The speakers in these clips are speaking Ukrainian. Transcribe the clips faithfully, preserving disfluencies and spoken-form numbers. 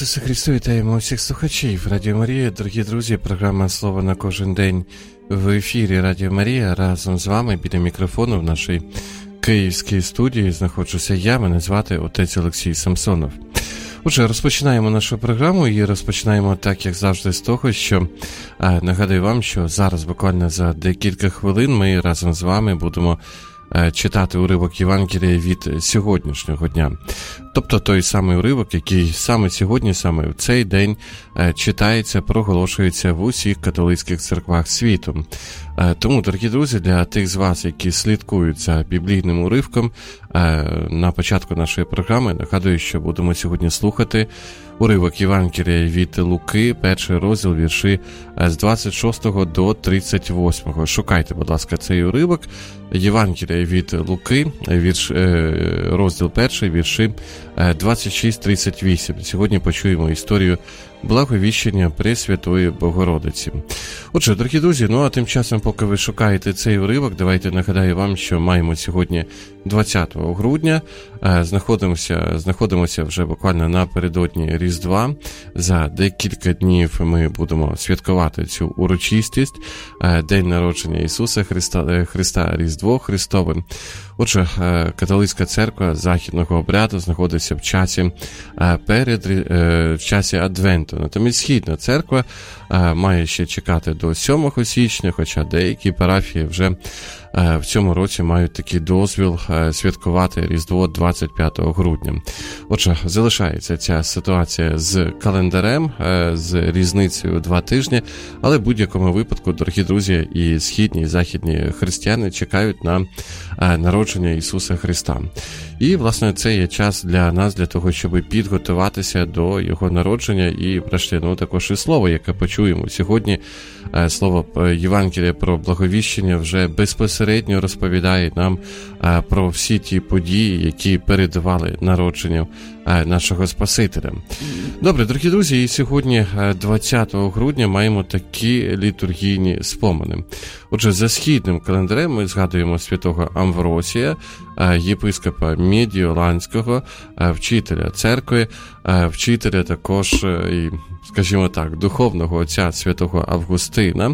Ісусе Христу, вітаємо всіх слухачів Радіо Марія. Дорогі друзі, програма «Слово на кожен день» в ефірі Радіо Марія. Разом з вами біля мікрофону в нашій київській студії знаходжуся я, мене звати отець Олексій Самсонов. Отже, розпочинаємо нашу програму і розпочинаємо так, як завжди, з того, що а, нагадую вам, що зараз буквально за декілька хвилин ми разом з вами будемо читати уривок Євангелія від сьогоднішнього дня. Тобто той самий уривок, який саме сьогодні, саме в цей день читається, проголошується в усіх католицьких церквах світу. Тому, дорогі друзі, для тих з вас, які слідкують за біблійним уривком, на початку нашої програми нагадую, що будемо сьогодні слухати уривок Євангелія від Луки, перший розділ, вірші з двадцять шостого до тридцять восьмого. Шукайте, будь ласка, цей уривок. Євангелія від Луки, вірш, розділ перший, вірші двадцять шість тридцять вісім. Сьогодні почуємо історію Благовіщення Пресвятої Богородиці. Отже, дорогі друзі, ну а тим часом, поки ви шукаєте цей уривок, давайте нагадаю вам, що маємо сьогодні двадцятого грудня, знаходимося, знаходимося вже буквально напередодні Різдва. За декілька днів ми будемо святкувати цю урочистість, День народження Ісуса Христа, Христа, Різдво Христове. Отже, католицька церква західного обряду знаходиться в часі перед в часі Адвенту. Натомість східна церква має ще чекати до сьомого січня, хоча деякі парафії вже в цьому році мають такий дозвіл святкувати Різдво двадцять п'ятого грудня. Отже, залишається ця ситуація з календарем, з різницею два тижні, але в будь-якому випадку, дорогі друзі, і східні, і західні християни чекають на народження Ісуса Христа. І, власне, це є час для нас, для того, щоб підготуватися до Його народження і, врешті, ну, також і слово, яке почуємо сьогодні. Слово Євангелія про Благовіщення вже безпосередньо розповідає нам про всі ті події, які передували народженню нашого Спасителя. Добре, дорогі друзі, і сьогодні, двадцятого грудня, маємо такі літургійні спомини. Отже, за східним календарем ми згадуємо святого Амвросія, єпископа Медіоланського, вчителя церкви, вчителя також, і, скажімо так, духовного отця святого Августина.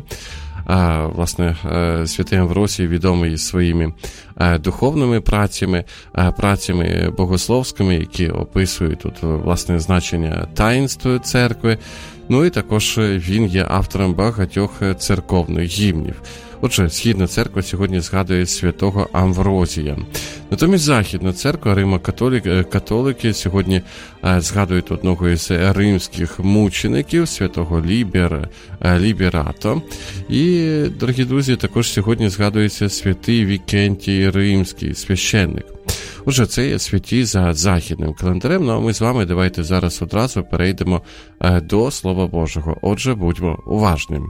А, власне, святий Амвросій відомий своїми духовними працями, працями богословськими, які описують тут, власне, значення таїнств церкви. Ну і також він є автором багатьох церковних гімнів. Отже, Східна церква сьогодні згадує святого Амвросія. Натомість Західна церква, Римо-католики, католики сьогодні згадують одного із римських мучеників, святого Лібер, Ліберато. І, дорогі друзі, також сьогодні згадується святий Вікентій Римський, священник. Отже, це є святі за західним календарем, ну а ми з вами давайте зараз одразу перейдемо до Слова Божого. Отже, будьмо уважними.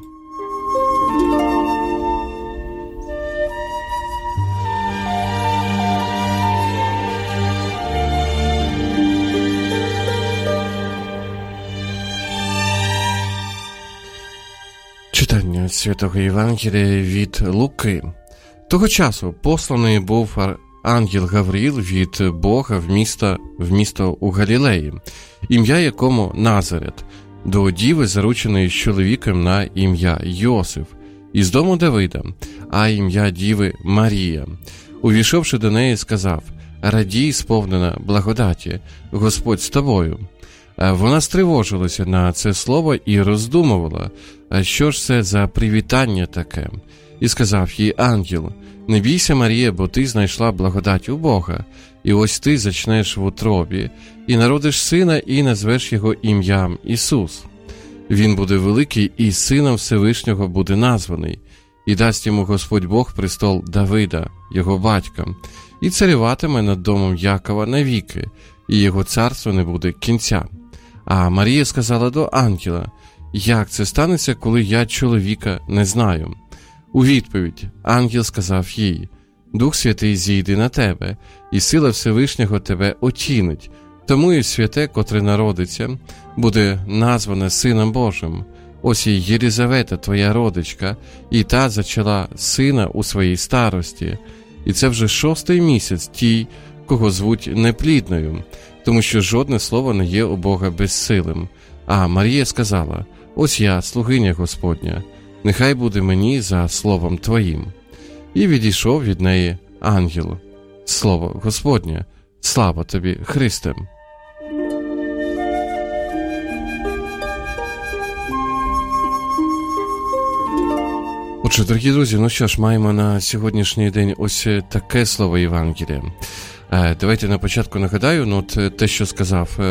Читання Святого Євангелія від Луки. Того часу посланий був ангел Гавриїл від Бога в місто, в місто у Галілеї, ім'я якому Назарет, до діви, зарученої з чоловіком на ім'я Йосиф, із дому Давида, а ім'я діви Марія. Увійшовши до неї, сказав: «Радій, сповнена благодаті, Господь з тобою». Вона стривожилася на це слово і роздумувала, що ж це за привітання таке. І сказав їй ангел: «Не бійся, Марія, бо ти знайшла благодать у Бога, і ось ти зачнеш в утробі, і народиш сина, і назвеш його ім'ям Ісус. Він буде великий, і сином Всевишнього буде названий, і дасть йому Господь Бог престол Давида, його батька, і царюватиме над домом Якова навіки, і його царство не буде кінця». А Марія сказала до ангела: «Як це станеться, коли я чоловіка не знаю?» У відповідь ангел сказав їй: «Дух Святий зійде на тебе, і сила Всевишнього тебе отінить, тому і святе, котре народиться, буде назване Сином Божим. Ось і Єлізавета, твоя родичка, і та зачала сина у своїй старості, і це вже шостий місяць тій, кого звуть неплідною, тому що жодне слово не є у Бога безсилим. А Марія сказала: «Ось я, слугиня Господня, нехай буде мені за словом Твоїм». І відійшов від неї ангел. Слово Господнє, слава Тобі, Христе. Отже, дорогі друзі, ну що ж, маємо на сьогоднішній день ось таке слово Євангелія. Давайте на початку нагадаю, ну, от те, що сказав е,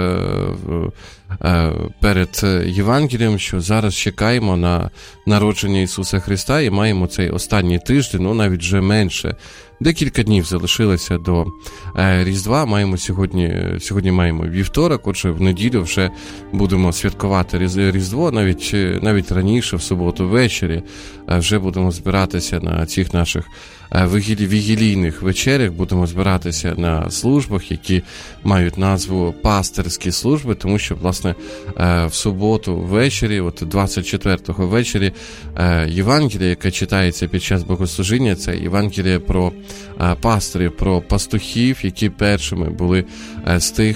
е, перед Євангелієм, що зараз чекаємо на народження Ісуса Христа і маємо цей останній тиждень, ну навіть вже менше. Декілька днів залишилося до е, Різдва, маємо сьогодні, сьогодні маємо вівторок, отже, в неділю вже будемо святкувати Різдво, навіть, навіть раніше, в суботу ввечері, е, вже будемо збиратися на цих наших е, вігілі, вігілійних вечерях, будемо збиратися на службах, які мають назву пастирські служби, тому що, власне, е, в суботу ввечері, от двадцять четвертого ввечері, е, Євангелія, яке читається під час богослужіння, це Євангелія про пастирів, про пастухів, які першими були з тих,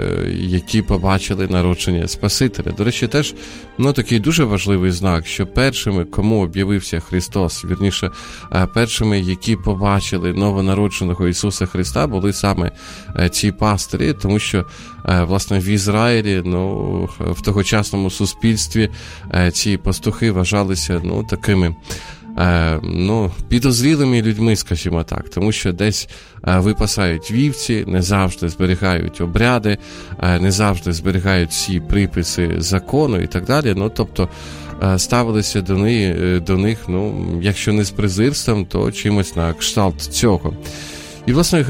які побачили народження Спасителя. До речі, теж, ну, такий дуже важливий знак, що першими, кому об'явився Христос, вірніше, першими, які побачили новонародженого Ісуса Христа, були саме ці пастирі, тому що, власне, в Ізраїлі, ну, в тогочасному суспільстві ці пастухи вважалися, ну, такими Е, ну, підозрілими людьми, скажімо так, тому що десь е, випасають вівці, не завжди зберігають обряди, е, не завжди зберігають всі приписи закону і так далі. Ну, тобто е, ставилися до них, до них, ну, якщо не з презирством, то чимось на кшталт цього. І, власне,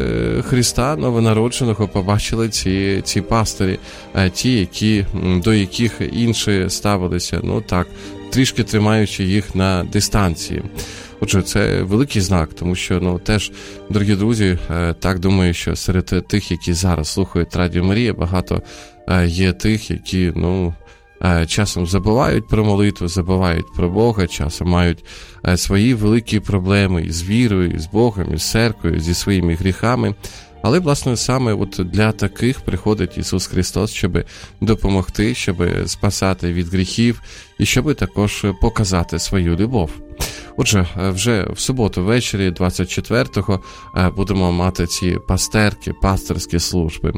Христа новонародженого побачили ці, ці пастирі, ті, які, до яких інші ставилися, ну так, трішки тримаючи їх на дистанції. Отже, це великий знак, тому що, ну, теж, дорогі друзі, так думаю, що серед тих, які зараз слухають Радіо Марія, багато є тих, які, ну, часом забувають про молитву, забувають про Бога, часом мають свої великі проблеми із вірою, з Богом, із церквою, зі своїми гріхами. Але, власне, саме от для таких приходить Ісус Христос, щоб допомогти, щоб спасати від гріхів і щоб також показати свою любов. Отже, вже в суботу ввечері, двадцять четвертого, будемо мати ці пастерки, пастирські служби.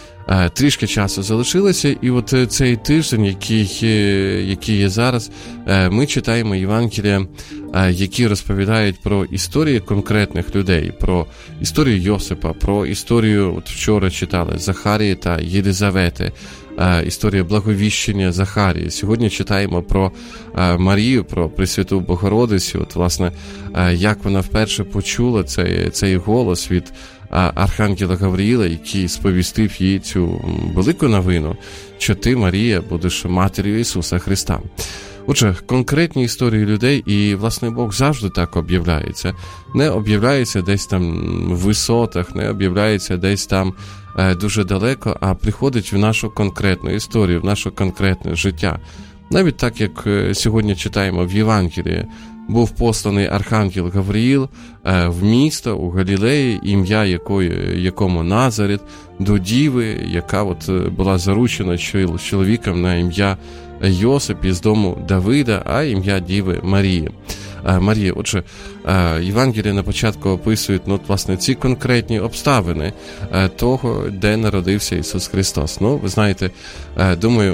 Трішки часу залишилося, і от цей тиждень, який, який є зараз, ми читаємо Євангелія, які розповідають про історії конкретних людей, про історію Йосипа, про історію, от вчора читали, Захарії та Єлизавети, історія благовіщення Захарії. Сьогодні читаємо про Марію, про Пресвяту Богородицю, от, власне, як вона вперше почула цей, цей голос від Архангела Гавриїла, який сповістив їй цю велику новину, що ти, Марія, будеш матір'ю Ісуса Христа. Отже, конкретні історії людей, і, власне, Бог завжди так об'являється. Не об'являється десь там в висотах, не об'являється десь там е, дуже далеко, а приходить в нашу конкретну історію, в наше конкретне життя. Навіть так, як е, сьогодні читаємо в Євангелії, був посланий Архангел Гавриїл е, в місто у Галілеї, ім'я якої, якому Назарет, до діви, яка от була заручена з чоловіком на ім'я Йосип із дому Давида, а ім'я діви Марії. Е, Марія, отже, е, Євангелія на початку описують, ну, власне, ці конкретні обставини е, того, де народився Ісус Христос. Ну, ви знаєте, е, думаю,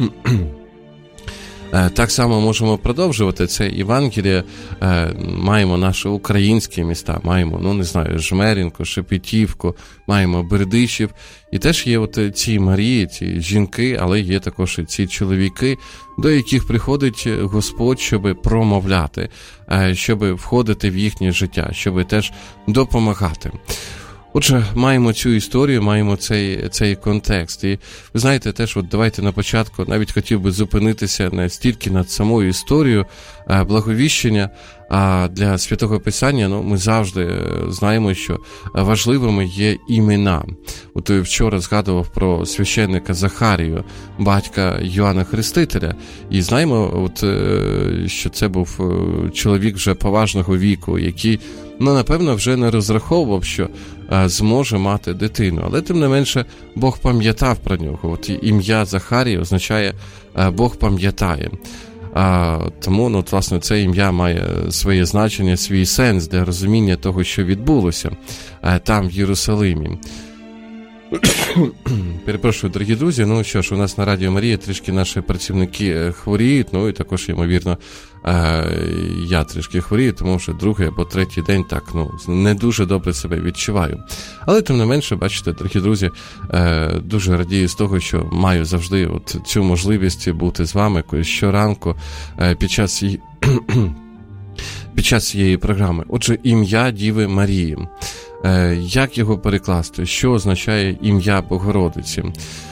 так само можемо продовжувати це Євангеліє. Маємо наші українські міста, маємо, ну не знаю, Жмеринку, Шепетівку, маємо Бердичів. І теж є от ці Марії, ці жінки, але є також і ці чоловіки, до яких приходить Господь, щоб промовляти, щоб входити в їхнє життя, щоб теж допомагати. Отже, маємо цю історію, маємо цей, цей контекст. І ви знаєте, теж от давайте на початку навіть хотів би зупинитися не стільки над самою історією благовіщення, А для Святого Писання, ну, ми завжди знаємо, що важливими є імена. От я вчора згадував про священника Захарію, батька Йоанна Хрестителя, і знаємо, от, що це був чоловік вже поважного віку, який, ну, напевно, вже не розраховував, що а, зможе мати дитину. Але, тим не менше, Бог пам'ятав про нього. От ім'я Захарій означає а, «Бог пам'ятає». А, тому, ну, власне, це ім'я має своє значення, свій сенс для розуміння того, що відбулося а, там, в Єрусалимі. Перепрошую, дорогі друзі, ну що ж, у нас на Радіо Марія трішки наші працівники хворіють, ну і також, ймовірно, я трішки хворію, тому що другий або третій день так, ну, не дуже добре себе відчуваю. Але, тим не менше, бачите, дорогі друзі, дуже радію з того, що маю завжди от цю можливість бути з вами щоранку під час її... під час цієї програми. Отже, ім'я Діви Марії. Як його перекласти? Що означає ім'я Богородиці?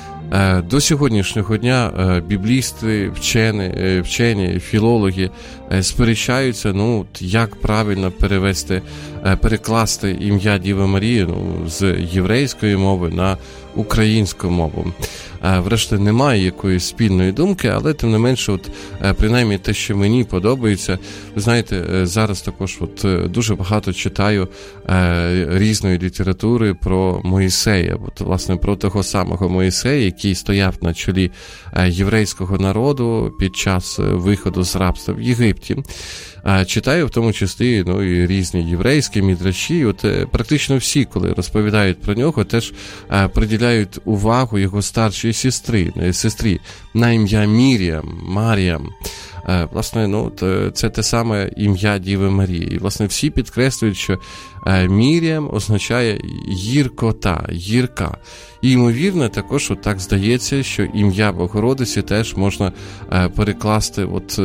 До сьогоднішнього дня біблісти, вчені, вчені, філологи сперечаються, ну, як правильно перевести, перекласти ім'я Діви Марії, ну, з єврейської мови на українську мову. Врешті немає якоїсь спільної думки, але тим не менше, от, принаймні те, що мені подобається, ви знаєте, зараз також от, дуже багато читаю е, різної літератури про Моїсея, от, власне, про того самого Моїсея, який стояв на чолі е, єврейського народу під час виходу з рабства в Єгипті. Е, читаю в тому числі, ну, і різні єврейські мідраші, от, е, практично всі, коли розповідають про нього, теж е, приділяють увагу його старшій сестри, сестрі на ім'я Мір'ям, Мар'ям. Власне, ну, це те саме ім'я Діви Марії. І, власне, всі підкреслюють, що Мір'ям означає гіркота, гірка. І, ймовірно, також от так здається, що ім'я Богородиці теж можна перекласти, от,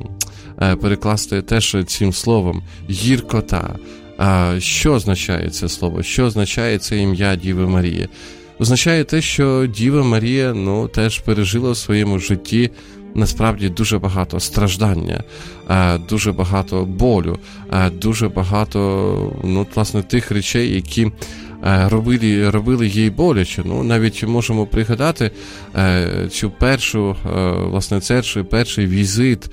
перекласти теж цим словом гіркота. Що означає це слово? Що означає це ім'я Діви Марії? Означає те, що Діва Марія, ну, теж пережила в своєму житті насправді дуже багато страждання, дуже багато болю, дуже багато, ну, власне, тих речей, які робили, робили їй боляче. Ну, навіть можемо пригадати цю першу, власне, цей перший візит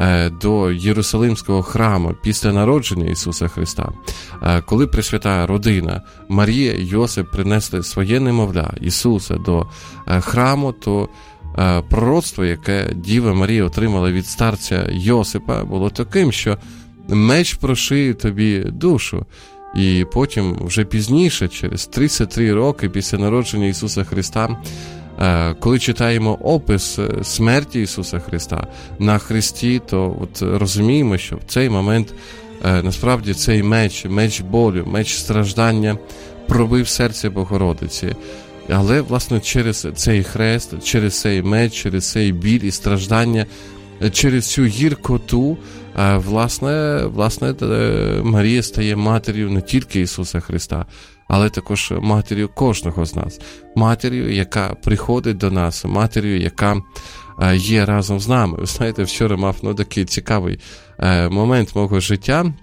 до Єрусалимського храму після народження Ісуса Христа, коли Пресвята родина Марія і Йосип принесли своє немовля Ісуса до храму, то пророцтво, яке Діва Марія отримала від старця Йосипа, було таким, що меч прошиє тобі душу. І потім, вже пізніше, через тридцять три роки після народження Ісуса Христа, коли читаємо опис смерті Ісуса Христа на хресті, то от розуміємо, що в цей момент насправді цей меч, меч болю, меч страждання пробив серце Богородиці. Але, власне, через цей хрест, через цей меч, через цей біль і страждання, через цю гіркоту, власне, власне, Марія стає матір'ю не тільки Ісуса Христа, але також матір'ю кожного з нас. Матір'ю, яка приходить до нас, матір'ю, яка є разом з нами. Ви знаєте, вчора мав, ну, такий цікавий момент мого життя.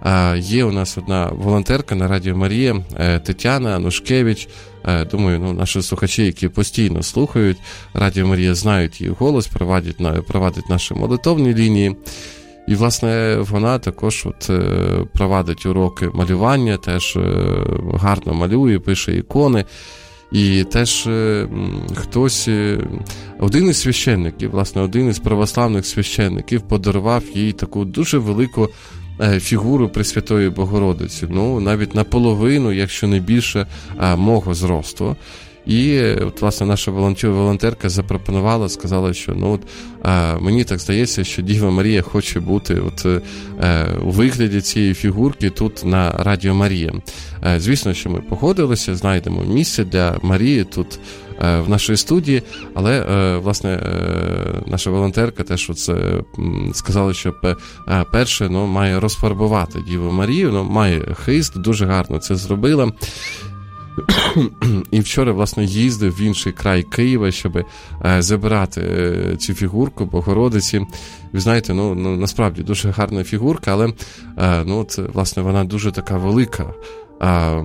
Є у нас одна волонтерка на Радіо Марія, Тетяна Анушкевич. Думаю, ну, наші слухачі, які постійно слухають Радіо Марія, знають її голос, провадять, провадять наші молитовні лінії. І, власне, вона також от провадить уроки малювання, теж гарно малює, пише ікони. І теж хтось, один із священників, власне, один із православних священників подарував їй таку дуже велику фігуру Пресвятої Богородиці, ну, навіть наполовину, якщо не більше, мого зросту. І, от, власне, наша волонтерка запропонувала, сказала, що, ну, от, мені так здається, що Діва Марія хоче бути от, у вигляді цієї фігурки тут на Радіо Марія. Звісно, що ми погодилися, знайдемо місце для Марії тут в нашій студії, але, власне, наша волонтерка теж от сказала, що перше, ну, має розфарбувати Діву Марію, ну, має хист, дуже гарно це зробила. І вчора, власне, їздив в інший край Києва, щоб е, забирати е, цю фігурку Богородиці. Ви знаєте, ну, ну насправді дуже гарна фігурка, але е, ну, от, власне, вона дуже така велика. Е,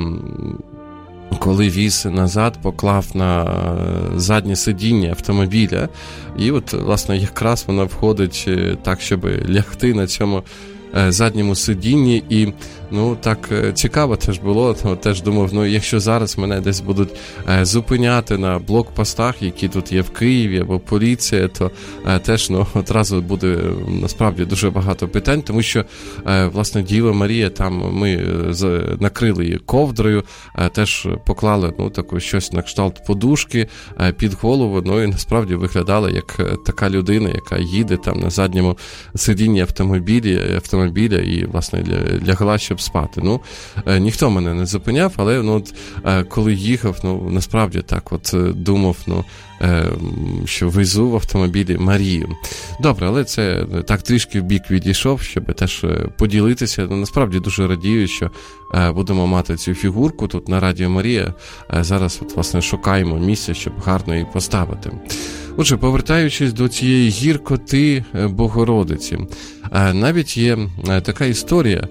коли віз назад, поклав на заднє сидіння автомобіля, і от, власне, якраз вона входить так, щоб лягти на цьому задньому сидінні, і ну так цікаво теж було, ну, теж думав, ну якщо зараз мене десь будуть е, зупиняти на блокпостах, які тут є в Києві, або поліція, то е, теж ну, одразу буде насправді дуже багато питань, тому що е, власне Діва Марія, там ми з, накрили її ковдрою, е, теж поклали ну, таку щось на кшталт подушки е, під голову, ну і насправді виглядала як така людина, яка їде там на задньому сидінні автомобілі, автомобіля і власне лягла, щоб спати. Ну, е, ніхто мене не зупиняв, але ну, от, е, коли їхав, ну, насправді так от думав, ну, е, що везу в автомобілі Марію. Добре, але це так трішки в бік відійшов, щоб теж поділитися. Ну, насправді дуже радію, що е, будемо мати цю фігурку тут на Радіо Марія. Е, зараз, от, власне, шукаємо місце, щоб гарно її поставити. Отже, повертаючись до цієї гіркоти Богородиці, навіть є така історія,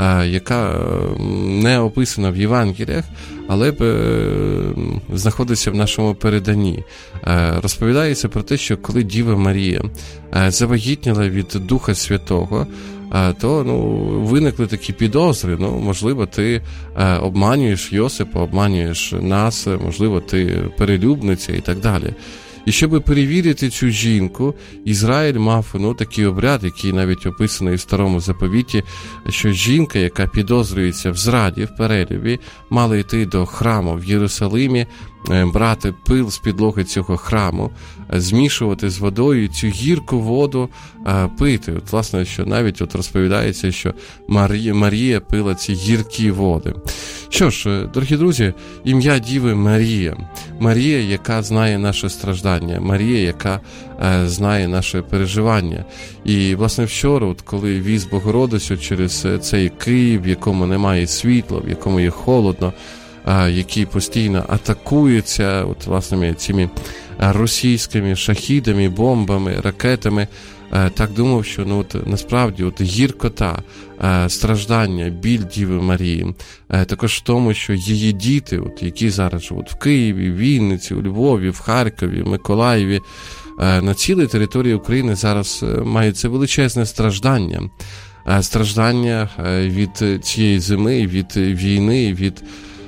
яка не описана в Євангеліях, але знаходиться в нашому переданні. Розповідається про те, що коли Діва Марія завагітніла від Духа Святого, то ну, виникли такі підозри, ну, можливо, ти обманюєш Йосипа, обманюєш нас, можливо, ти перелюбниця і так далі. І щоб перевірити цю жінку, Ізраїль мав ну, такий обряд, який навіть описаний в Старому Заповіті, що жінка, яка підозрюється в зраді, в перелюбі, мала йти до храму в Єрусалимі, брати пил з підлоги цього храму, змішувати з водою цю гірку воду пити. От, власне, що навіть от розповідається, що Марія, Марія пила ці гіркі води. Що ж, дорогі друзі, ім'я Діви Марія. Марія, яка знає наше страждання. Марія, яка е, знає наше переживання. І, власне, вчора, от, коли віз Богородицю через цей Київ, в якому немає світла, в якому є холодно, е, який постійно атакується, от, власне, цими російськими шахідами, бомбами, ракетами, так думав, що ну, от, насправді от, гіркота, страждання, біль Діви Марії, також в тому, що її діти, от, які зараз живуть в Києві, Вінниці, у Львові, в Харкові, Миколаєві, на цілій території України зараз мають це величезне страждання. Страждання від цієї зими, від війни, від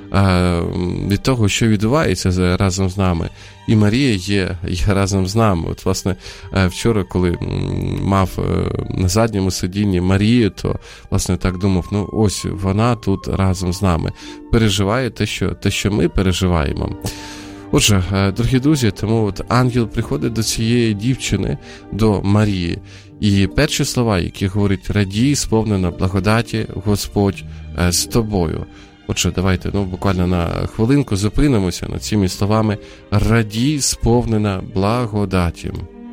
від того, що відбувається разом з нами. І Марія є, є разом з нами. От, власне, вчора, коли мав на задньому сидінні Марію, то, власне, так думав, ну, ось вона тут разом з нами. Переживає те, що, те, що ми переживаємо. Отже, дорогі друзі, тому от ангел приходить до цієї дівчини, до Марії, і перші слова, які говорить: радій, сповнена благодаті, Господь з тобою. Отже, давайте, ну, буквально на хвилинку зупинимося над цими словами: радій, сповнена благодаті.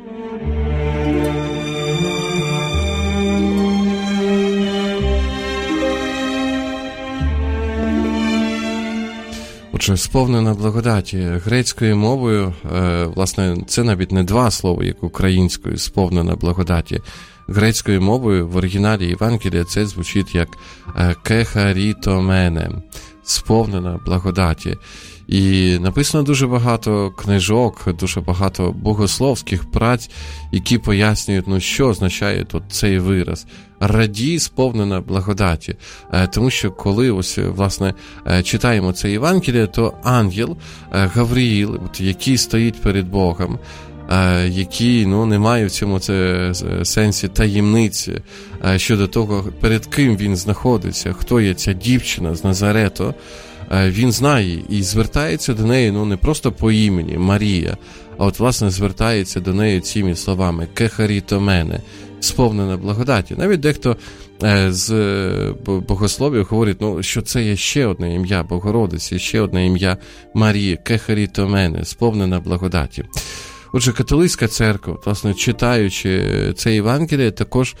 Отже, сповнена благодаті. Грецькою мовою, е, власне, це навіть не два слова, як українською, сповнена благодаті. Грецькою мовою в оригіналі Євангелія це звучить як «кехарітомене», сповнена благодаті. І написано дуже багато книжок, дуже багато богословських праць, які пояснюють, ну, що означає тут цей вираз. Радій, сповнена благодаті. Тому що коли ось, власне, читаємо це Євангеліє, то ангел Гавриїл, який стоїть перед Богом, який, ну, не має в цьому це сенсі таємниці щодо того, перед ким він знаходиться, хто є ця дівчина з Назарету, він знає і звертається до неї, ну, не просто по імені Марія, а от, власне, звертається до неї цими словами «кехарітомене», сповнена благодаті. Навіть дехто з богословів говорить, ну, що це є ще одне ім'я Богородиці, ще одне ім'я Марії, «кехарітомене», сповнена благодаті. Отже, католицька церква, власне, читаючи це Євангеліє, також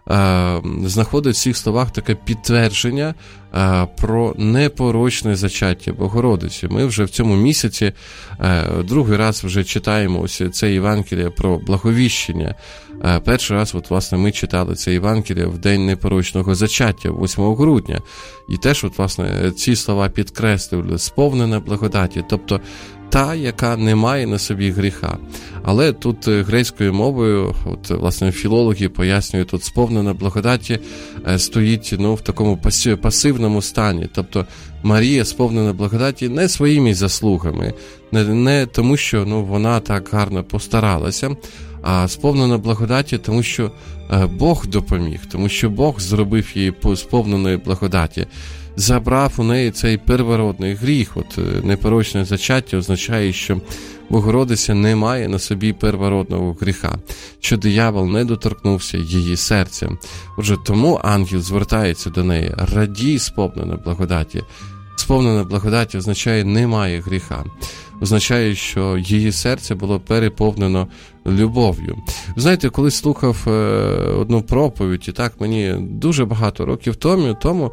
е, знаходить в цих словах таке підтвердження е, про непорочне зачаття Богородиці. Ми вже в цьому місяці е, другий раз вже читаємо ось це Євангеліє про благовіщення. Е, перший раз, от, власне, ми читали це Євангеліє в день непорочного зачаття, восьмого грудня. І теж, от, власне, ці слова підкреслювали: сповнена благодаті, тобто та, яка не має на собі гріха. Але тут грецькою мовою, от, власне, філологи пояснюють, тут сповнена благодаті стоїть, ну, в такому пасивному стані. Тобто Марія сповнена благодаті не своїми заслугами, не, не тому, що, ну, вона так гарно постаралася, а сповнена благодаті, тому що Бог допоміг, тому що Бог зробив її сповненою благодаті. Забрав у неї цей первородний гріх. От непорочне зачаття означає, що Богородиця не має на собі первородного гріха, що диявол не доторкнувся її серцем. Отже, тому ангел звертається до неї: радій, сповнена благодаті. Сповнена благодаті означає немає гріха. Означає, що її серце було переповнено любов'ю. Ви знаєте, коли слухав е, одну проповідь, і так мені дуже багато років тому, тому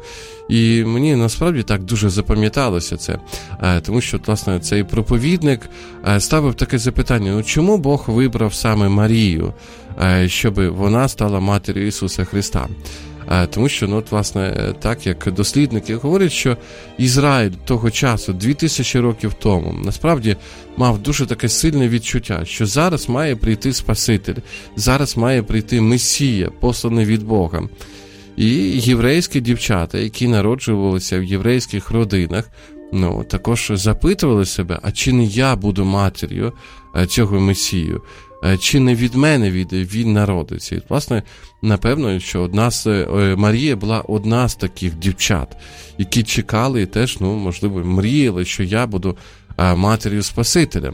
і мені насправді так дуже запам'яталося це, е, тому що, власне, цей проповідник е, ставив таке запитання: ну чому Бог вибрав саме Марію, е, щоб вона стала матір'ю Ісуса Христа? Тому що, ну, от, власне, так як дослідники говорять, що Ізраїль того часу, дві тисячі років тому, насправді мав дуже таке сильне відчуття, що зараз має прийти Спаситель, зараз має прийти Месія, посланий від Бога. І єврейські дівчата, які народжувалися в єврейських родинах, ну, також запитували себе: а чи не я буду матір'ю цього Месію? Чи не від мене він народиться? І, власне, напевно, що одна з, Марія була одна з таких дівчат, які чекали і теж, ну, можливо, мріяли, що я буду матір'ю Спасителя.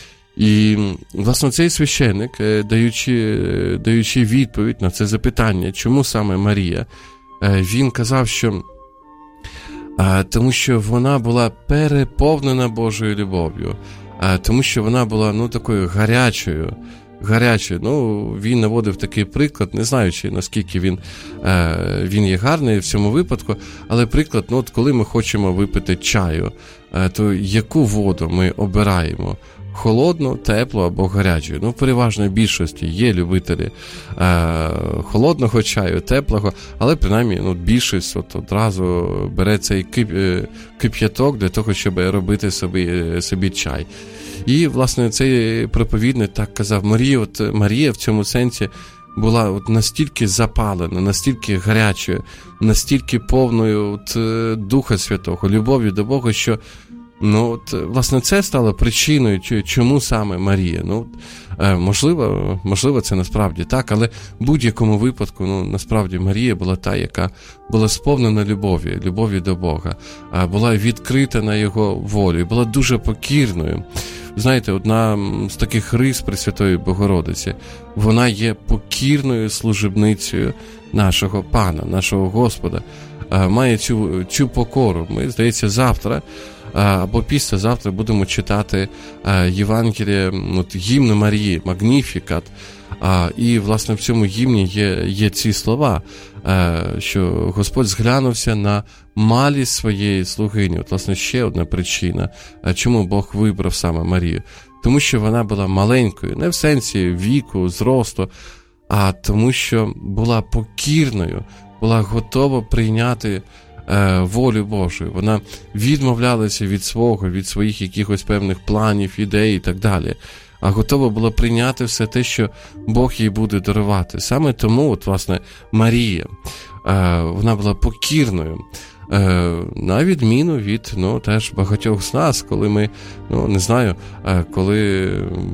І, власне, цей священник, даючи, даючи відповідь на це запитання, чому саме Марія, він казав, що тому що вона була переповнена Божою любов'ю, тому що вона була, ну, такою гарячою, гарячою. Ну, він наводив такий приклад, не знаючи, наскільки він, е, він є гарний в цьому випадку, але приклад, ну, от коли ми хочемо випити чаю, е, то яку воду ми обираємо? Холодну, теплу або гарячу? Ну, в переважній більшості є любителі е, холодного чаю, теплого, але принаймні, ну, більшість от одразу бере цей кип, е, кип'яток для того, щоб робити собі, собі чай. І, власне, цей проповідник так казав: Марія, от Марія в цьому сенсі була от настільки запалена, настільки гарячою, настільки повною от Духа Святого, любов'ю до Бога, що, ну, от, власне, це стало причиною, чому саме Марія. Ну, можливо, можливо, це насправді так, але в будь-якому випадку, ну, насправді, Марія була та, яка була сповнена любов'ю, любов'ю до Бога, була відкрита на Його волю, була дуже покірною. Знаєте, одна з таких рис Пресвятої Богородиці, вона є покірною служебницею нашого Пана, нашого Господа, має цю, цю покору. Ми, здається, завтра або післязавтра будемо читати Євангеліє, от, гімн Марії, Магніфікат. І, власне, в цьому гімні є, є ці слова, що Господь зглянувся на малість своєї слугині. От, власне, ще одна причина, чому Бог вибрав саме Марію. Тому що вона була маленькою, не в сенсі віку, зросту, а тому що була покірною, була готова прийняти волю Божу. Вона відмовлялася від свого, від своїх якихось певних планів, ідей і так далі, а готова була прийняти все те, що Бог їй буде дарувати. Саме тому, от, власне, Марія, вона була покірною, на відміну від, ну, теж багатьох з нас, коли ми, ну, не знаю, коли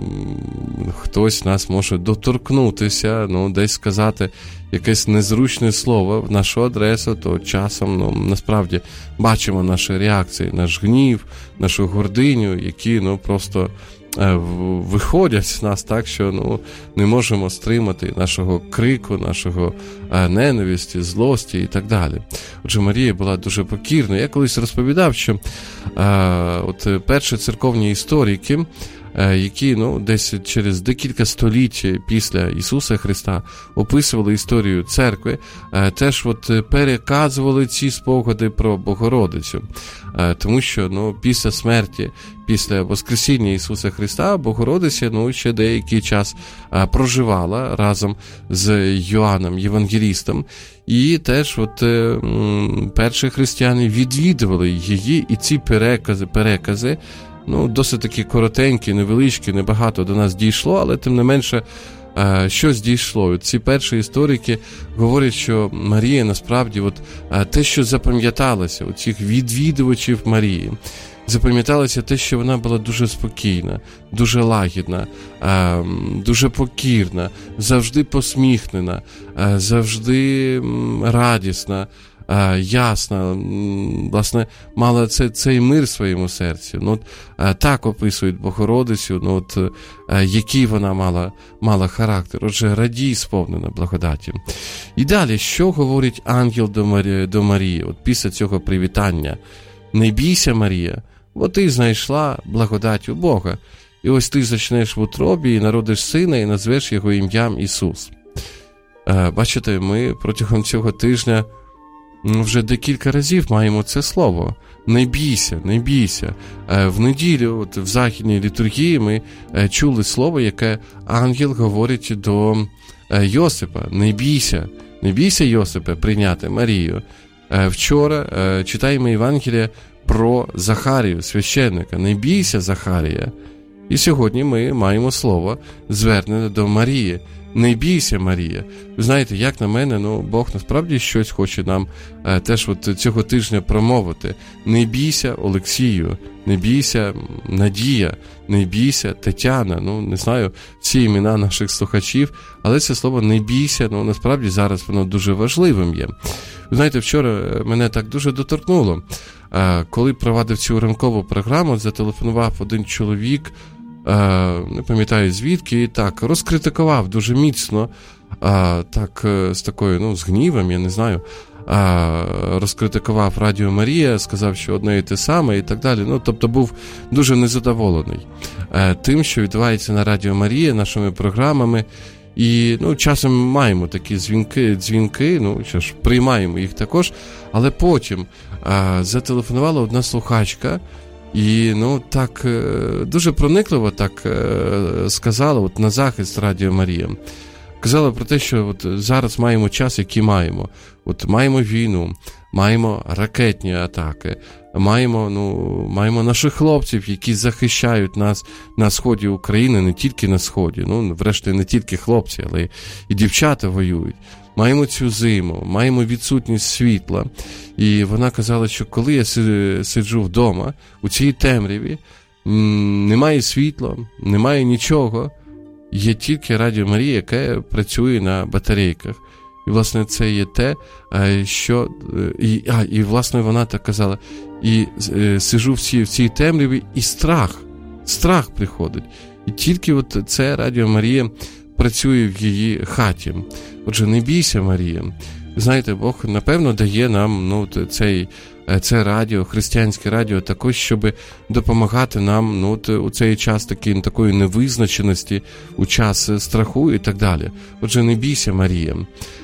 хтось нас може доторкнутися, ну, десь сказати якесь незручне слово в нашу адресу, то часом, ну, насправді бачимо наші реакції, наш гнів, нашу гординю, які, ну, просто виходять з нас так, що, ну, не можемо стримати нашого крику, нашого ненависті, злості і так далі. Отже, Марія була дуже покірною. Я колись розповідав, що а, от перші церковні історики які, ну, десь через декілька століть після Ісуса Христа описували історію церкви, теж от переказували ці спогади про Богородицю. Тому що, ну, після смерті, після Воскресіння Ісуса Христа, Богородиця, ну, ще деякий час проживала разом з Йоанном Євангелістом. І теж от м, перші християни відвідували її, і ці перекази, перекази, ну, досить такі коротенькі, невеличкі, небагато до нас дійшло, але тим не менше е, щось дійшло. Ці перші історики говорять, що Марія насправді от, е, те, що запам'яталося у цих відвідувачів Марії, запам'яталося те, що вона була дуже спокійна, дуже лагідна, е, дуже покірна, завжди посміхнена, е, завжди м, радісна, е, ясна, м, власне, мала це, цей мир в своєму серці. Ну, е, так описують Богородицю, ну, от, е, який вона мала, мала характер. Отже, радій сповнена благодаті. І далі, що говорить ангел до Марії, до Марії от після цього привітання? Не бійся, Марія, бо ти знайшла благодать у Бога. І ось ти зачнеш в утробі і народиш сина, і назвеш його ім'ям Ісус. Е, бачите, ми протягом цього тижня ну, вже декілька разів маємо це слово. Не бійся, не бійся. Е, в неділю, от в західній літургії, ми е, чули слово, яке ангел говорить до е, Йосипа. Не бійся, не бійся, Йосипе, прийняти Марію. Е, вчора е, читаємо Євангелія про Захарію, священника. Не бійся, Захарія. І сьогодні ми маємо слово, звернене до Марії. Не бійся, Марія. Ви знаєте, як на мене, ну, Бог насправді щось хоче нам е, теж от цього тижня промовити. Не бійся, Олексію, не бійся, Надія, не бійся, Тетяна. Ну, не знаю, всі імена наших слухачів, але це слово «не бійся», ну, насправді зараз воно дуже важливим є. Ви знаєте, вчора мене так дуже доторкнуло. Е, коли провадив цю ранкову програму, зателефонував один чоловік, не пам'ятаю звідки, і так розкритикував дуже міцно, так з такою, ну, з гнівом, я не знаю, розкритикував Радіо Марія, сказав, що одне і те саме і так далі. Ну, тобто був дуже незадоволений тим, що відбувається на Радіо Марія, нашими програмами. І, ну, часом маємо такі дзвінки, дзвінки, ну, що ж, приймаємо їх також, але потім зателефонувала одна слухачка, і, ну, так, дуже проникливо так сказала от на захист Радіо Марія. Казала про те, що от зараз маємо час, який маємо. От маємо війну, маємо ракетні атаки, маємо, ну, маємо наших хлопців, які захищають нас на сході України, не тільки на сході. Ну, врешті, не тільки хлопці, але і дівчата воюють. Маємо цю зиму, маємо відсутність світла. І вона казала, що коли я сиджу вдома, у цій темряві, немає світла, немає нічого, є тільки Радіо Марія, яке працює на батарейках. І, власне, це є те, що... І, а, і власне, вона так казала, і е, сиджу в цій, в цій темряві, і страх, страх приходить. І тільки от це Радіо Марія працює в її хаті. Отже, не бійся, Марія. Знаєте, Бог, напевно, дає нам, ну, цей, це радіо, християнське радіо, також, щоб допомагати нам, ну, у цей час такі, такої невизначеності, у час страху і так далі. Отже, не бійся, Марія.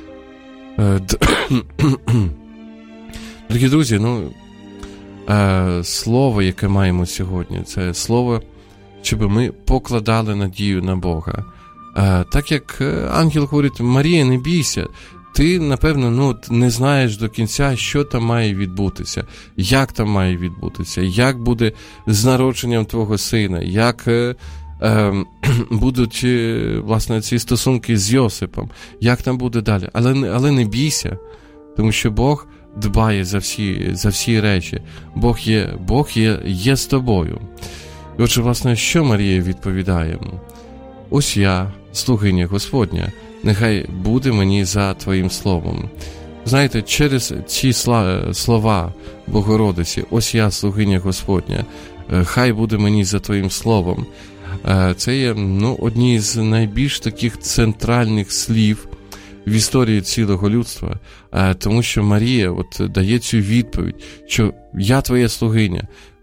Дорогі друзі, ну, слово, яке маємо сьогодні, це слово, щоб ми покладали надію на Бога. Так як ангел говорить, Марія, не бійся, ти, напевно, ну, не знаєш до кінця, що там має відбутися, як там має відбутися, як буде з народженням твого сина, як е, е, будуть, власне, ці стосунки з Йосипом, як там буде далі. Але, але не бійся, тому що Бог дбає за всі, за всі речі. Бог є, Бог є, є з тобою. І отже, власне, що Марія відповідає? Ось я, слугиня Господня, нехай буде мені за твоїм словом. Знаєте, через ці слова Богородиці, ось я, слугиня Господня, хай буде мені за твоїм словом, це є, ну, одні з найбільш таких центральних слів в історії цілого людства, тому що Марія от дає цю відповідь, що я твоя слугиня,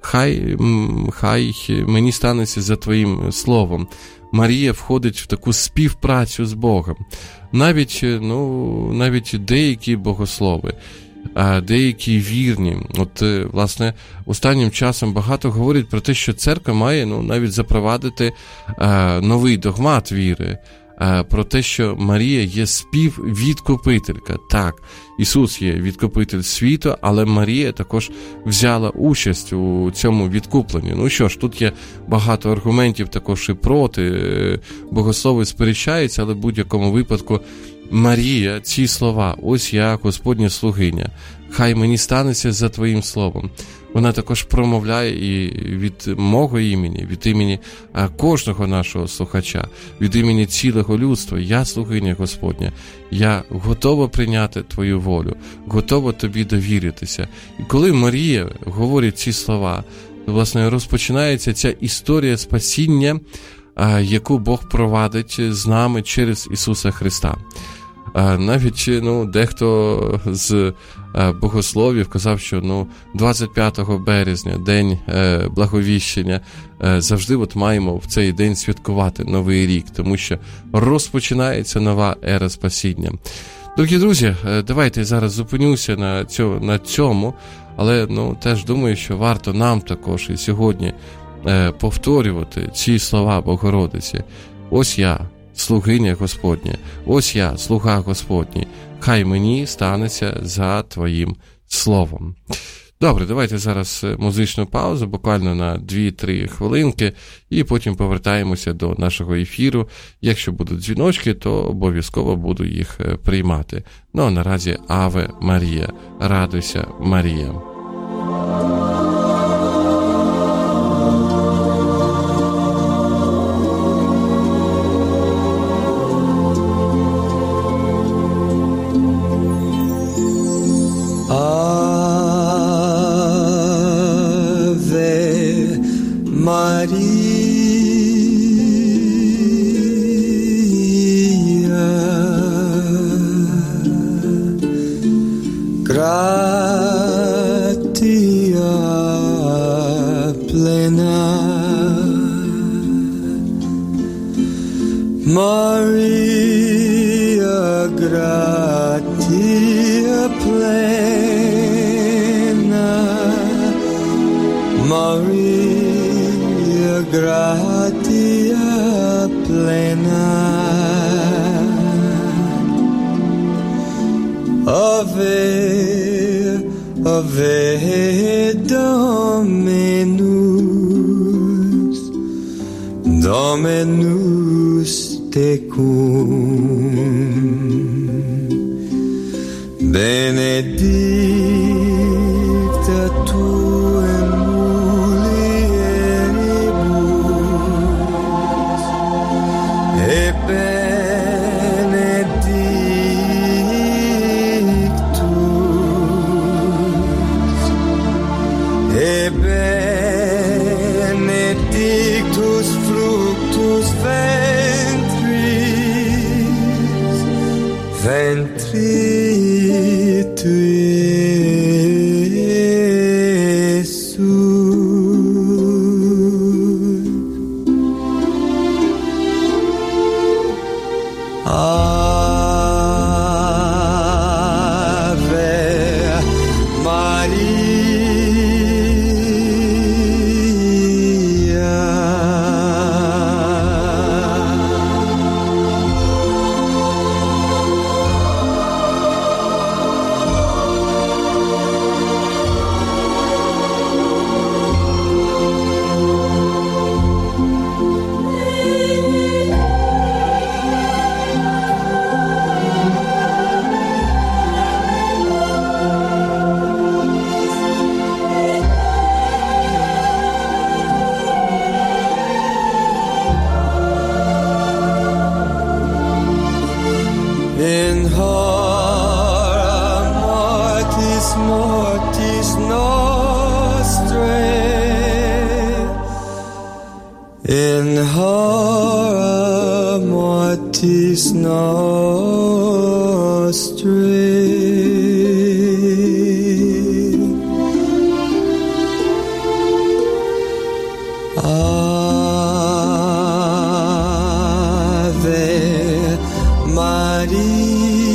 хай, хай мені станеться за твоїм словом. Марія входить в таку співпрацю з Богом. Навіть, ну, навіть деякі богослови, а деякі вірні. От, власне, останнім часом багато говорять про те, що церква має, ну, навіть запровадити а, новий догмат віри, а, про те, що Марія є співвідкупителька. Так, Ісус є відкупитель світу, але Марія також взяла участь у цьому відкупленні. Ну що ж, тут є багато аргументів також і проти, богослови сперечаються, але в будь-якому випадку Марія, ці слова, ось я, Господня слугиня, хай мені станеться за твоїм словом. Вона також промовляє і від мого імені, від імені кожного нашого слухача, від імені цілого людства. Я слугиня Господня, я готова прийняти твою волю, готова тобі довіритися. І коли Марія говорить ці слова, то, власне, розпочинається ця історія спасіння, яку Бог провадить з нами через Ісуса Христа. Навіть, ну, дехто з богословів казав, що, ну, двадцять п'ятого березня, день е, Благовіщення, е, завжди от маємо в цей день святкувати Новий рік, тому що розпочинається нова ера спасіння. Дорогі друзі, е, давайте зараз зупинюся на, цьо, на цьому, але, ну, теж думаю, що варто нам також і сьогодні е, повторювати ці слова Богородиці. Ось я, слугиня Господня, ось я, слуга Господній, хай мені станеться за твоїм словом. Добре, давайте зараз музичну паузу, буквально на дві-три хвилинки, і потім повертаємося до нашого ефіру. Якщо будуть дзвіночки, то обов'язково буду їх приймати. Ну, а наразі Аве Марія, радуйся, Марія. Maria, gratia plena, Maria, gratia plena, Ave, Ave Dominus, Dominus tecum, benedicta tu in mulieribus, et benedictus, et benedictus fructus ventris, ventri tui, Iesus. Ave Maria. In hora mortis mortis nostrae, in hora mortis nostrae, Ave Maria.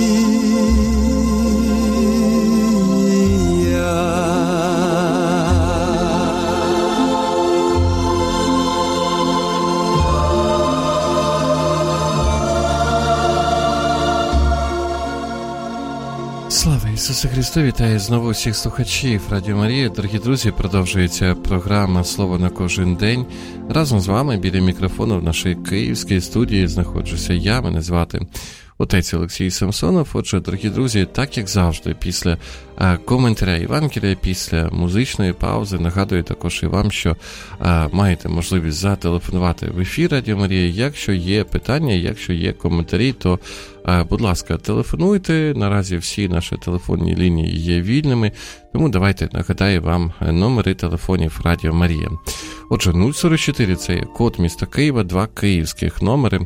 Слава Ісусу Христу! Вітаю знову всіх слухачів Радіо Марія. Дорогі друзі, продовжується програма «Слово на кожен день». Разом з вами біля мікрофону в нашій київській студії знаходжуся я, мене звати отець Олексій Самсонов. Отже, дорогі друзі, так як завжди, після а, коментаря Євангелія, після музичної паузи, нагадую також і вам, що а, маєте можливість зателефонувати в ефір Радіо Марія. Якщо є питання, якщо є коментарі, то, а, будь ласка, телефонуйте. Наразі всі наші телефонні лінії є вільними, тому давайте нагадаю вам номери телефонів Радіо Марія. Отже, нуль сорок чотири – це код міста Києва, два київських номери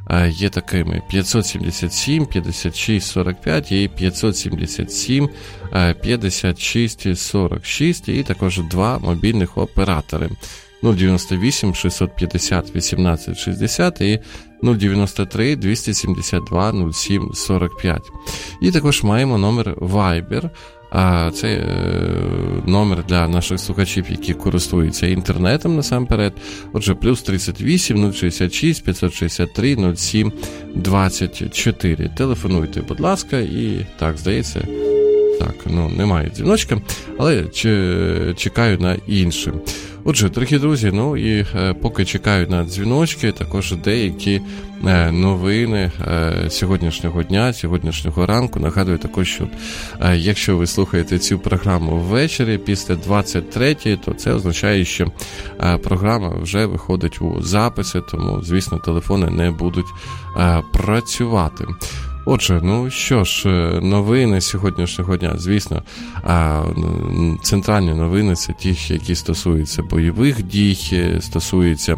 є такими: п'ятсот сімдесят сім п'ятдесят шість сорок п'ять і п'ятсот сімдесят сім п'ятдесят шість сорок шість, і також два мобільних оператори: нуль дев'яносто вісім шістсот п'ятдесят вісімнадцять шістдесят і нуль дев'яносто три двісті сімдесят два нуль сім сорок п'ять. І також маємо номер Viber. А це е, номер для наших слухачів, які користуються інтернетом насамперед. Отже, плюс тридцять вісім нуль шістдесят шість п'ятсот шістдесят три нуль сім двадцять чотири. Телефонуйте, будь ласка, і так, здається, так, ну, немає дзвіночка, але чекаю на інше. Отже, дорогі друзі, ну і е, поки чекаю на дзвіночки, також деякі е, новини е, сьогоднішнього дня, сьогоднішнього ранку. Нагадую також, що е, якщо ви слухаєте цю програму ввечері після двадцять третьої, то це означає, що е, програма вже виходить у записи, тому, звісно, телефони не будуть е, працювати. Отже, ну що ж, новини сьогоднішнього дня, звісно, центральні новини – це ті, які стосуються бойових дій, стосуються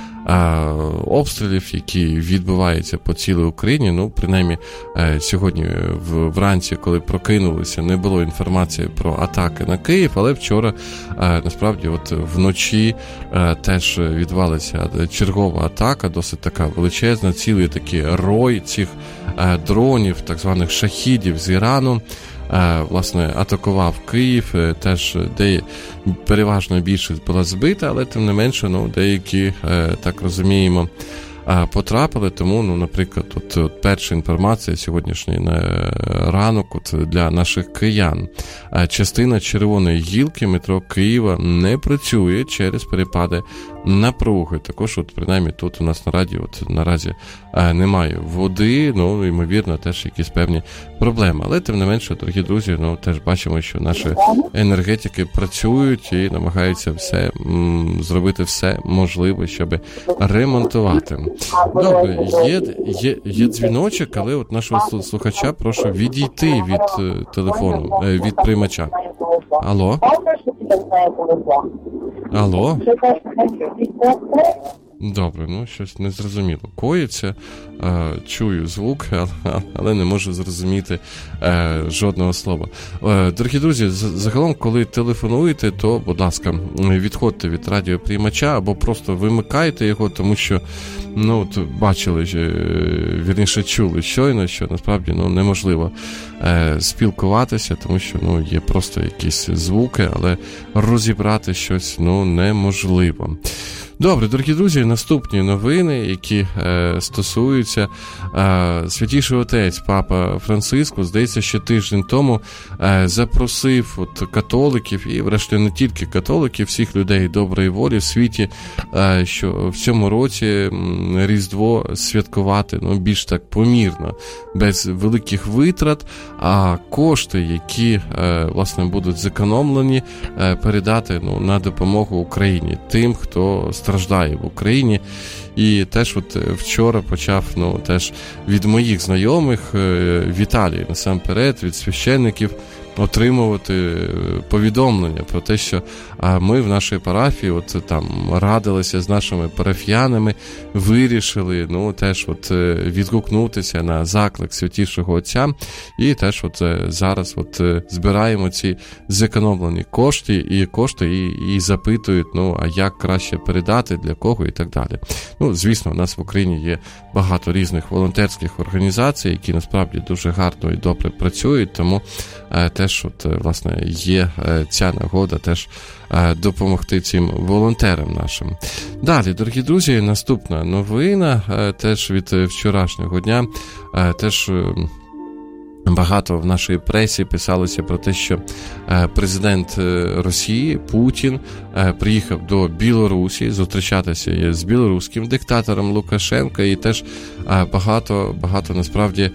обстрілів, які відбуваються по цілій Україні. Ну, принаймні, сьогодні вранці, коли прокинулися, не було інформації про атаки на Київ, але вчора, насправді, от вночі теж відбувалася чергова атака, досить така величезна, цілий такий рой цих дронів, так званих шахідів з Ірану, власне, атакував Київ, теж де переважно більшість була збита, але тим не менше, ну, деякі, так розуміємо, потрапили, тому, ну, наприклад, от, от перша інформація сьогоднішній на ранок от, для наших киян. Частина Червоної гілки метро Києва не працює через перепади напруги. Також, от, принаймні, тут у нас на раді, от, наразі немає води, ну, ймовірно, теж якісь певні проблеми. Але, тим не менше, дорогі друзі, ну, теж бачимо, що наші енергетики працюють і намагаються все, м, зробити все можливе, щоб ремонтувати. Добре, є, є, є дзвіночок, але от нашого слухача прошу відійти від е, телефону, е, від приймача. Алло? Алло? Добре, ну щось незрозуміло коїться, е, чую звук, але не можу зрозуміти е, жодного слова. Е, дорогі друзі, загалом, коли телефонуєте, то, будь ласка, відходьте від радіоприймача або просто вимикайте його, тому що, ну, от, бачили, вірніше чули щойно, що насправді, ну, неможливо е, спілкуватися, тому що, ну, є просто якісь звуки, але розібрати щось, ну, неможливо. Добре, дорогі друзі, наступні новини, які е, стосуються е, Святіший Отець Папа Франциско, здається, ще тиждень тому е, запросив от католиків, і врешті не тільки католиків, всіх людей доброї волі в світі, е, що в цьому році Різдво святкувати, ну, більш так помірно, без великих витрат, а кошти, які, е, власне, будуть зекономлені, е, передати, ну, на допомогу Україні, тим, хто страждає в Україні. І теж от вчора почав, ну, теж від моїх знайомих, в Італії насамперед, від священників, отримувати повідомлення про те, що ми в нашій парафії от там радилися з нашими парафіянами, вирішили, ну, теж от відгукнутися на заклик Святішого Отця, і теж от зараз от збираємо ці зекономлені кошти, і кошти, і, і запитують, ну, а як краще передати, для кого і так далі. Ну, звісно, у нас в Україні є багато різних волонтерських організацій, які насправді дуже гарно і добре працюють, тому е, теж от, власне, є е, ця нагода теж е, допомогти цим волонтерам нашим. Далі, дорогі друзі, наступна новина, е, теж від вчорашнього дня, е, теж е, багато в нашій пресі писалося про те, що президент Росії Путін приїхав до Білорусі зустрічатися з білоруським диктатором Лукашенко, і теж багато, багато насправді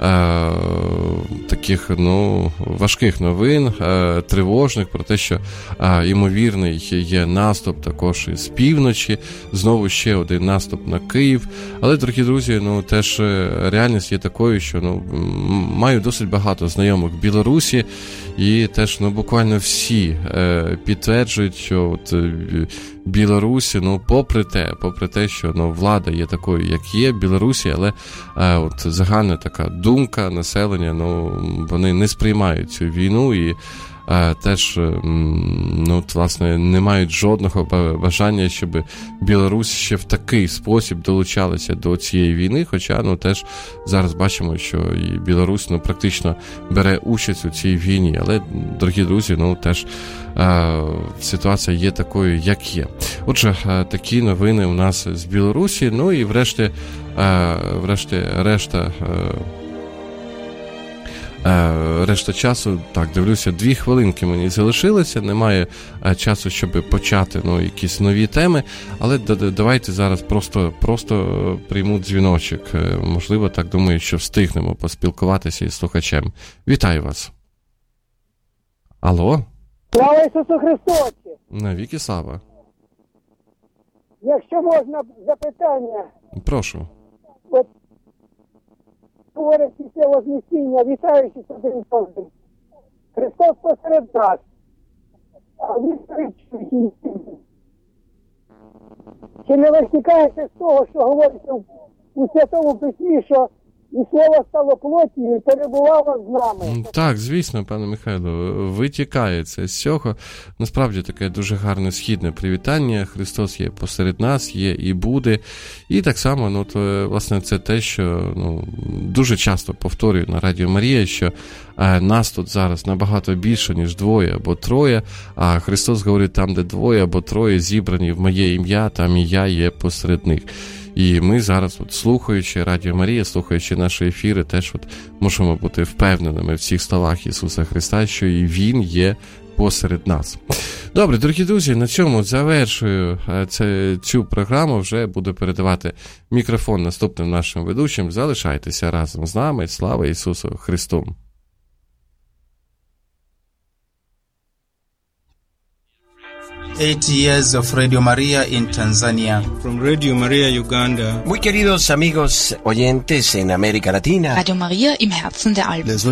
таких, ну, важких новин, тривожних про те, що ймовірний є наступ також із півночі, знову ще один наступ на Київ. Але, дорогі друзі, ну, теж реальність є такою, що, ну, маю досить багато знайомих в Білорусі, і теж, ну, буквально всі підтверджують, що от Білорусі, ну, попри те, попри те, що, ну, влада є такою, як є в Білорусі, але е, от загальна така думка населення, ну, вони не сприймають цю війну і е, теж, ну, от, власне, не мають жодного бажання, щоб Білорусь ще в такий спосіб долучалася до цієї війни, хоча, ну, теж зараз бачимо, що і Білорусь, ну, практично бере участь у цій війні, але, дорогі друзі, ну, теж ситуація є такою, як є. Отже, такі новини у нас з Білорусі. Ну і врешті, врешті решта, решта часу, так, дивлюся, дві хвилинки мені залишилося, немає часу, щоб почати, ну, якісь нові теми, але давайте зараз просто, просто прийму дзвіночок. Можливо, так думаю, що встигнемо поспілкуватися із слухачем. Вітаю вас. Алло? Слава Ісусу Христу! Навіки слава. Якщо можна запитання. Прошу. От говорять після Вознесіння, вітаючись один з одним. Христос посеред нас. А ви скажіть, чи не виникає з того, що говориться у Святому Письмі, що і слово стало плоттю і перебувало з нами. Так, звісно, пане Михайло, витікає це з цього. Насправді таке дуже гарне східне привітання. Христос є посеред нас, є і буде. І так само, ну, то, власне, це те, що, ну, дуже часто повторюю на Радіо Марія, що е, нас тут зараз набагато більше, ніж двоє або троє, а Христос говорить, там, де двоє або троє зібрані в моє ім'я, там і я є посеред них. І ми зараз, от, слухаючи Радіо Марія, слухаючи наші ефіри, теж от можемо бути впевненими в цих словах Ісуса Христа, що і Він є посеред нас. Добре, дорогі друзі, на цьому завершую це, цю програму. Вже буду передавати мікрофон наступним нашим ведучим. Залишайтеся разом з нами. Слава Ісусу Христу! Eight years of Radio Maria in Tanzania. From Radio Maria Uganda. Muy queridos amigos oyentes en América Latina. Radio Maria im Herzen der Alpen.